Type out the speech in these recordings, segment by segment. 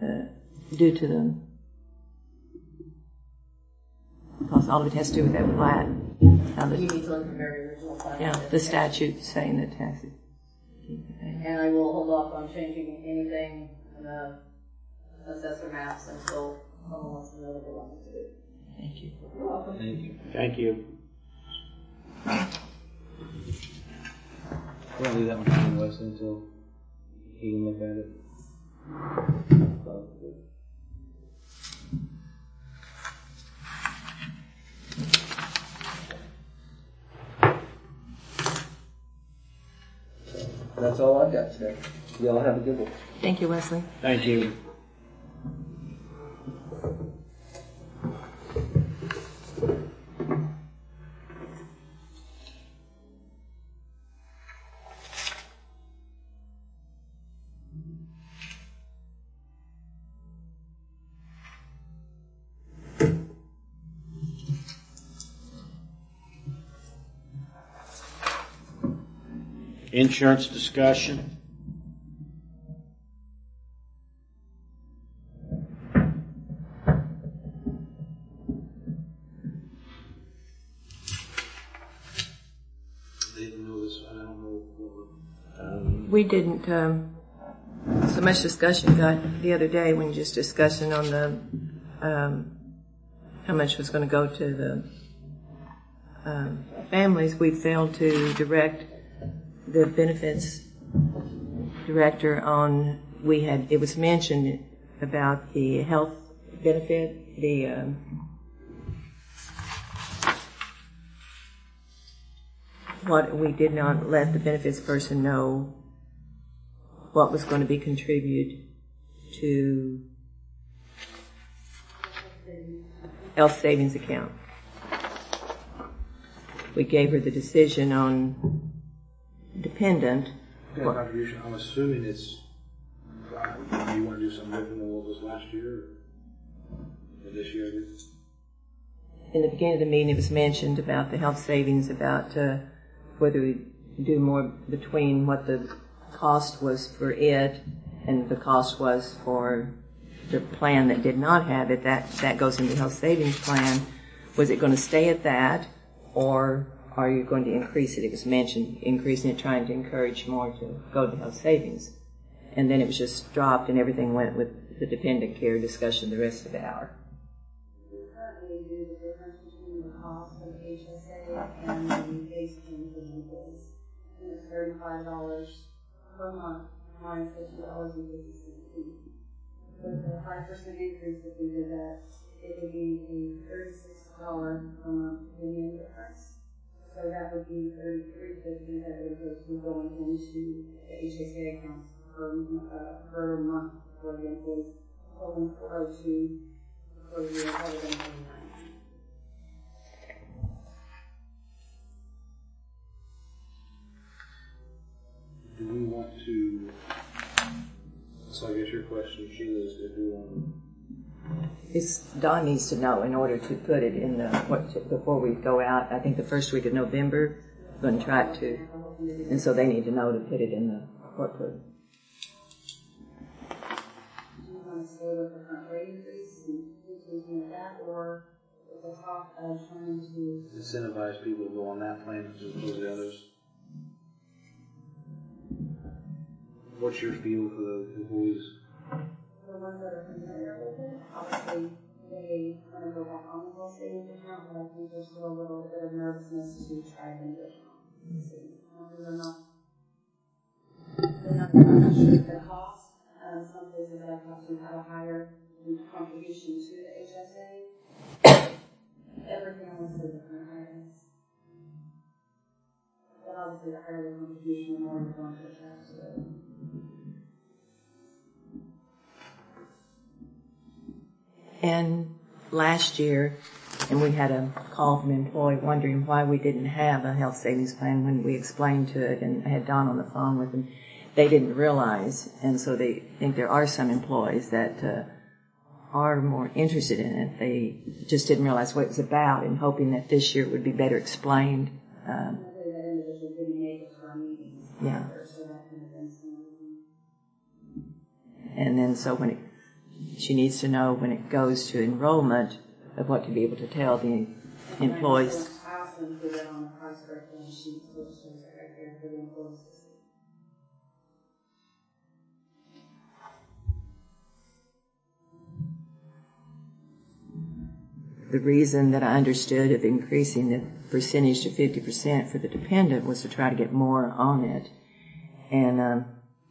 due to them. Because all of it has to do with that plat. You need to look at the very original plat. Yeah, the statute saying that taxes. And I will hold off on changing anything in the assessor maps until someone wants to know what they want me to do. Thank you. You're welcome. Thank you. Thank you. We're going to leave that one to Wesley until he can look at it. That's all I've got today. Y'all have a good one. Thank you, Wesley. Thank you. Insurance discussion. Didn't know this. I don't know. We didn't, so much discussion got the other day when just discussing on the, how much was going to go to the families. We failed to direct the benefits director on, it was mentioned about the health benefit, what we did not let the benefits person know what was going to be contributed to health savings account. We gave her the decision on dependent. Contribution. I'm assuming it's. Do you want to do something different than what was last year or this year? In the beginning of the meeting, it was mentioned about the health savings, about whether we do more between what the cost was for it and the cost was for the plan that did not have it. That goes into the health savings plan. Was it going to stay at that, or are you going to increase it? It was mentioned increasing it, trying to encourage more to go to health savings. And then it was just dropped and everything went with the dependent care discussion the rest of the hour. We currently do the difference between the cost of HSA and the base payment of employees. And it's $35 per month minus $50.50. With the 5% increase, if we did that, it would be a $36 per month premium difference. So that would be $33.50 that would be going into the HSA accounts per month for the employees, totaling $402 for the year, other than $29. Do we want to? So I guess your question, Sheila, is if we want. Don needs to know in order to put it in before we go out. I think the first week of November, we're going to try it to, and so they need to know to put it in the corporate. Do you want to stay with the current rate increase and continue that, or with the talk of trying to Incentivize people to go on that plan as opposed to the others? What's your feel for the employees? the ones that are familiar with it? Obviously, they want to go back on the health savings account, but I think there's still a little bit of nervousness to try the new account. They're not sure of the cost. Some places that I've talked to have a higher contribution to the HSA. Every family has a different items. But obviously, the higher the contribution, the more you're going to attract to it. And last year, and we had a call from an employee wondering why we didn't have a health savings plan when we explained to it, and I had Don on the phone with them. They didn't realize, and so they think there are some employees that are more interested in it. They just didn't realize what it was about, and hoping that this year it would be better explained. That individual didn't make it to our meetings. Yeah. So that kind of thing. And then so when it she needs to know when it goes to enrollment of what to be able to tell the employees. I asked them to put that on the price breakdown sheet, so it shows it right there for the employees to see. The reason that I understood of increasing the percentage to 50% for the dependent was to try to get more on it. And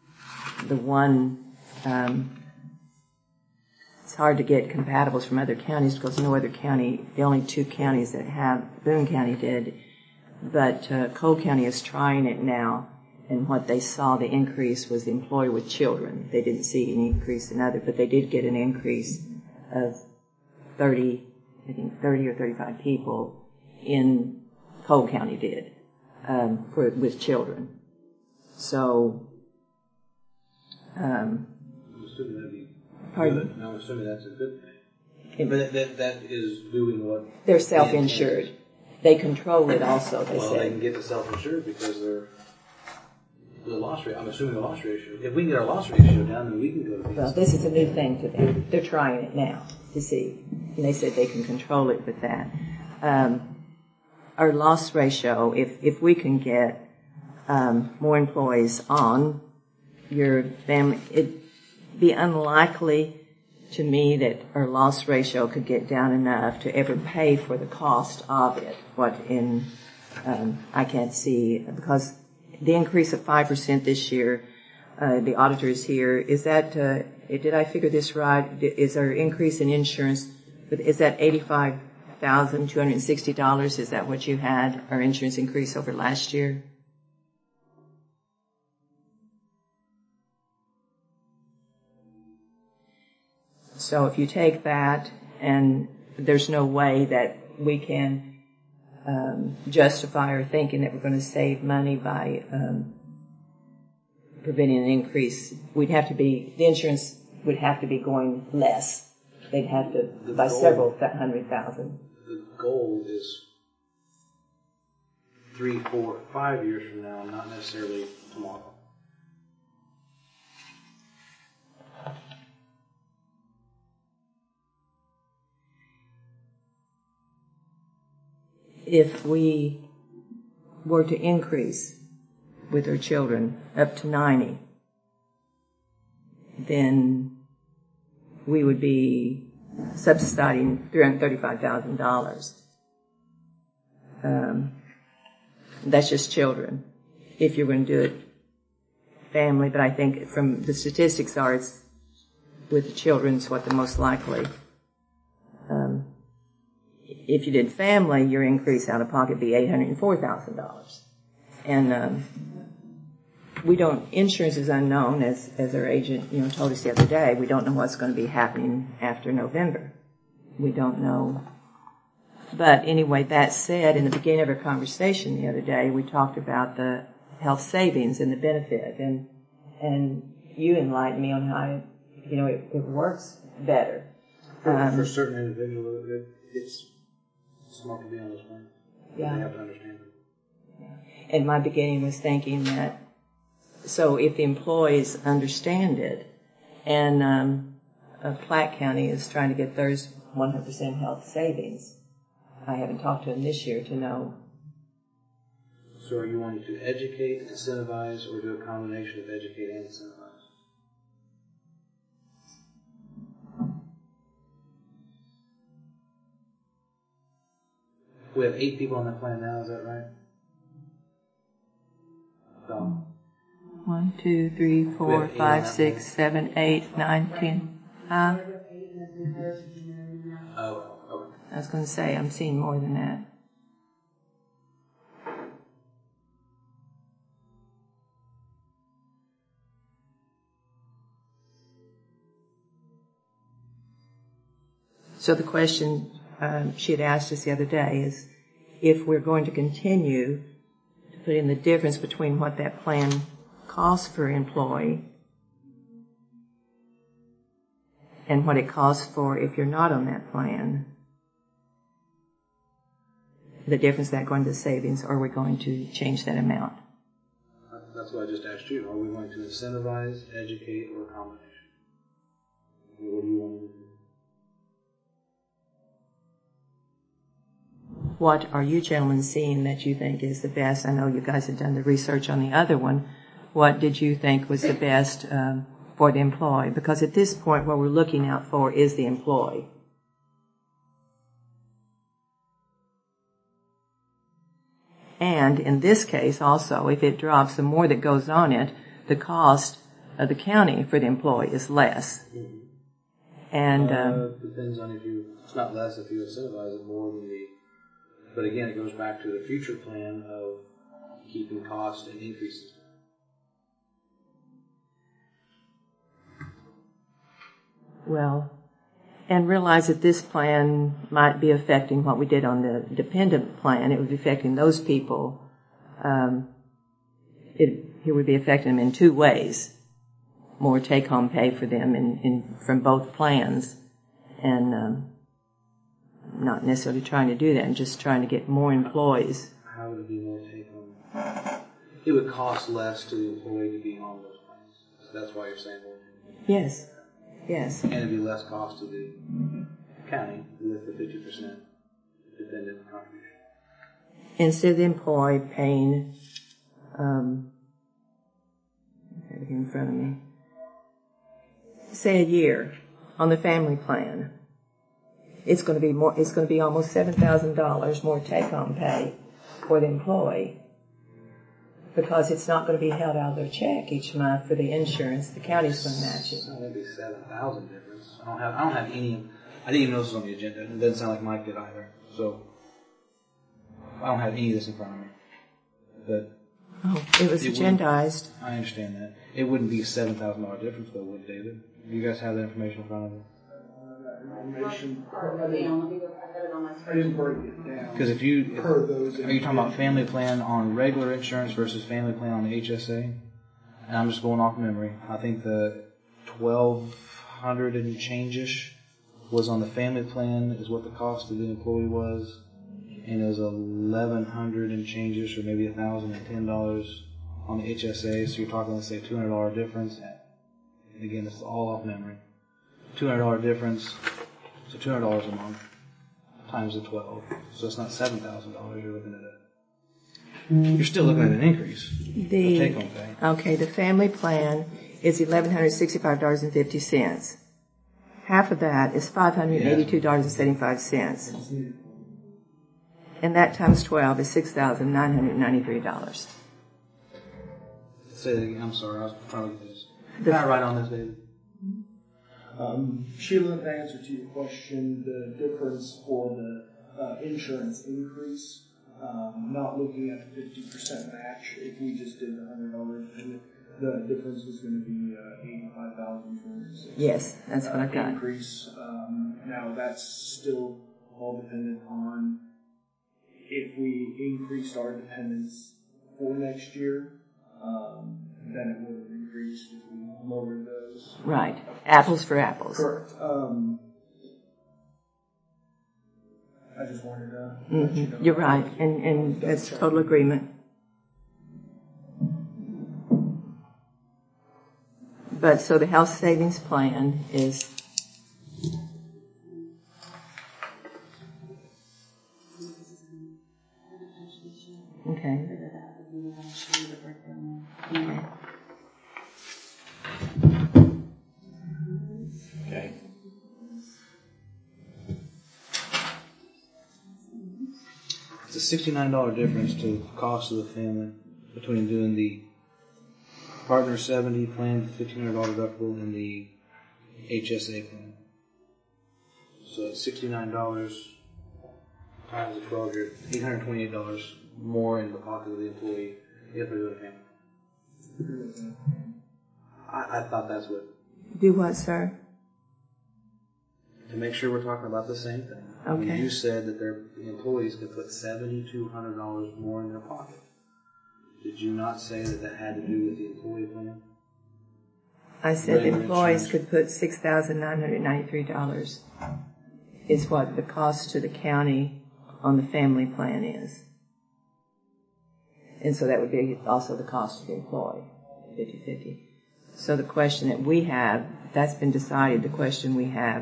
it's hard to get compatibles from other counties because no other county, the only two counties that have, Boone County did, but Cole County is trying it now, and what they saw the increase was the employee with children. They didn't see any increase in other, but they did get an increase of 30 or 35 people in Cole County did, with children. So, I'm assuming that'd be pardon? good. I'm assuming that's a good thing. But that is doing what? They're self-insured. They control it also, they Well, said. they can get the self-insured because they're the loss rate. I'm assuming the loss ratio. If we can get our loss ratio down, then we can go to Well, this is a new thing to them. They're trying it now to see. And they said they can control it with that. Our loss ratio, if we can get more employees on your family, it'd be unlikely to me that our loss ratio could get down enough to ever pay for the cost of it. I can't see, because the increase of 5% this year, the auditor is here. Is that, did I figure this right? Is our increase in insurance, is that $85,260? Is that what you had, our insurance increase over last year? So if you take that, and there's no way that we can justify or thinking that we're going to save money by preventing an increase, the insurance would have to be going less. They'd have to, by several $100,000. The goal is 3, 4, 5 years from now, not necessarily tomorrow. If we were to increase with our children up to 90, then we would be subsidizing $335,000. That's just children. If you're going to do it family, but I think from the statistics are, it's with the children's what the most likely. If you did family, your increase out of pocket would be $804,000. And insurance is unknown, as our agent, told us the other day. We don't know what's going to be happening after November. We don't know. But anyway, that said, in the beginning of our conversation the other day, we talked about the health savings and the benefit, and you enlightened me on how it works better. For certain individuals, it's smart to be on this plan. Yeah. They have to understand it. Yeah. And my beginning was thinking that, so if the employees understand it, and Platte County is trying to get theirs 100% health savings. I haven't talked to them this year to know. So are you wanting to educate, incentivize, or do a combination of educate and incentivize? We have 8 people on the plan now, is that right? So, 1, 2, 3, 4, 5, 6, 7, 8, 9, 10. oh, okay. I was going to say, I'm seeing more than that. So the question she had asked us the other day is, if we're going to continue to put in the difference between what that plan costs for an employee and what it costs for if you're not on that plan, the difference that going to the savings, or are we going to change that amount? That's what I just asked you. Are we going to incentivize, educate, or a combination? What do you want what are you gentlemen seeing that you think is the best? I know you guys have done the research on the other one. What did you think was the best for the employee? Because at this point, what we're looking out for is the employee. And in this case also, if it drops, the more that goes on it, the cost of the county for the employee is less. And depends on if you, it's not less if you incentivize it more than but again, it goes back to the future plan of keeping costs and increases. Well, and realize that this plan might be affecting what we did on the dependent plan. It would be affecting those people. It would be affecting them in two ways. More take-home pay for them from both plans. And not necessarily trying to do that, and just trying to get more employees. How would it be more take-home? It would cost less to the employee to be on those plans. So that's why you're saying more. Yes. Yes. And it'd be less cost to the county with the 50% dependent contribution. Instead of the employee paying, I have it here in front of me, say a year on the family plan, it's going to be more. It's going to be almost $7,000 more take-home pay for the employee, because it's not going to be held out of their check each month for the insurance. The county's going to match it. So maybe $7,000 difference. I don't have any. I didn't even know this was on the agenda. It doesn't sound like Mike did either. So I don't have any of this in front of me. But it was agendized. I understand that. It wouldn't be a $7,000 difference, though, would it, David? Do you guys have that information in front of you? Information. I didn't break it down. Because if you are you talking about family plan on regular insurance versus family plan on the HSA? And I'm just going off memory. I think the $1,200 and change-ish was on the family plan is what the cost of the employee was, and it was $1,100 and change-ish, or maybe $1,010 on the HSA. So you're talking, let's say, $200 difference. And again, this is all off memory. $200 difference, so $200 a month times the 12. So it's not $7,000 you're looking at. You're still looking at an increase. The take-home pay. Okay, the family plan is $1,165.50. Half of that is $582.75. And that times 12 is $6,993. Say that again. I'm sorry. I was trying to get this. Can I write on this, David? Sheila, in answer to your question, the difference for the insurance increase, not looking at the 50% match, if we just did the $100, the difference was going to be $85,000. Yes, that's what I've got. Increase. Now that's still all dependent on if we increased our dependents for next year, then it would have increased if we lowered those. Right. Apples for apples. Correct. I just wanted to let you know. You're right, and that's total agreement. But so the health savings plan is okay. Okay. It's a $69 difference to the cost of the family between doing the Partner 70 plan, $1,500 deductible, and the HSA plan. So it's $69 times the 12 year, $828 more in the pocket of the employee if they're doing a family. I thought that's what. Do what, sir? To make sure we're talking about the same thing. Okay. When you said that their employees could put $7,200 more in their pocket, did you not say that that had to do with the employee plan? I said the employees could put $6,993 is what the cost to the county on the family plan is. And so that would be also the cost of the employee, 50-50. So the question that we have, that's been decided, the question we have